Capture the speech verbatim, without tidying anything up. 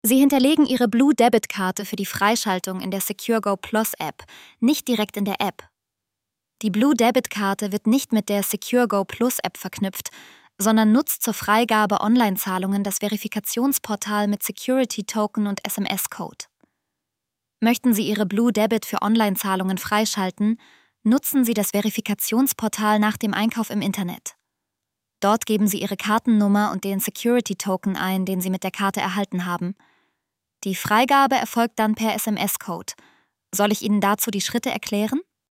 Sie hinterlegen Ihre Blue Debit-Karte für die Freischaltung in der SecureGo Plus App, nicht direkt in der App. Die Blue Debit-Karte wird nicht mit der SecureGo Plus App verknüpft, sondern nutzt zur Freigabe Online-Zahlungen das Verifikationsportal mit Security-Token und S M S-Code. Möchten Sie Ihre Blue Debit für Online-Zahlungen freischalten, nutzen Sie das Verifikationsportal nach dem Einkauf im Internet. Dort geben Sie Ihre Kartennummer und den Security-Token ein, den Sie mit der Karte erhalten haben. Die Freigabe erfolgt dann per S M S-Code. Soll ich Ihnen dazu die Schritte erklären?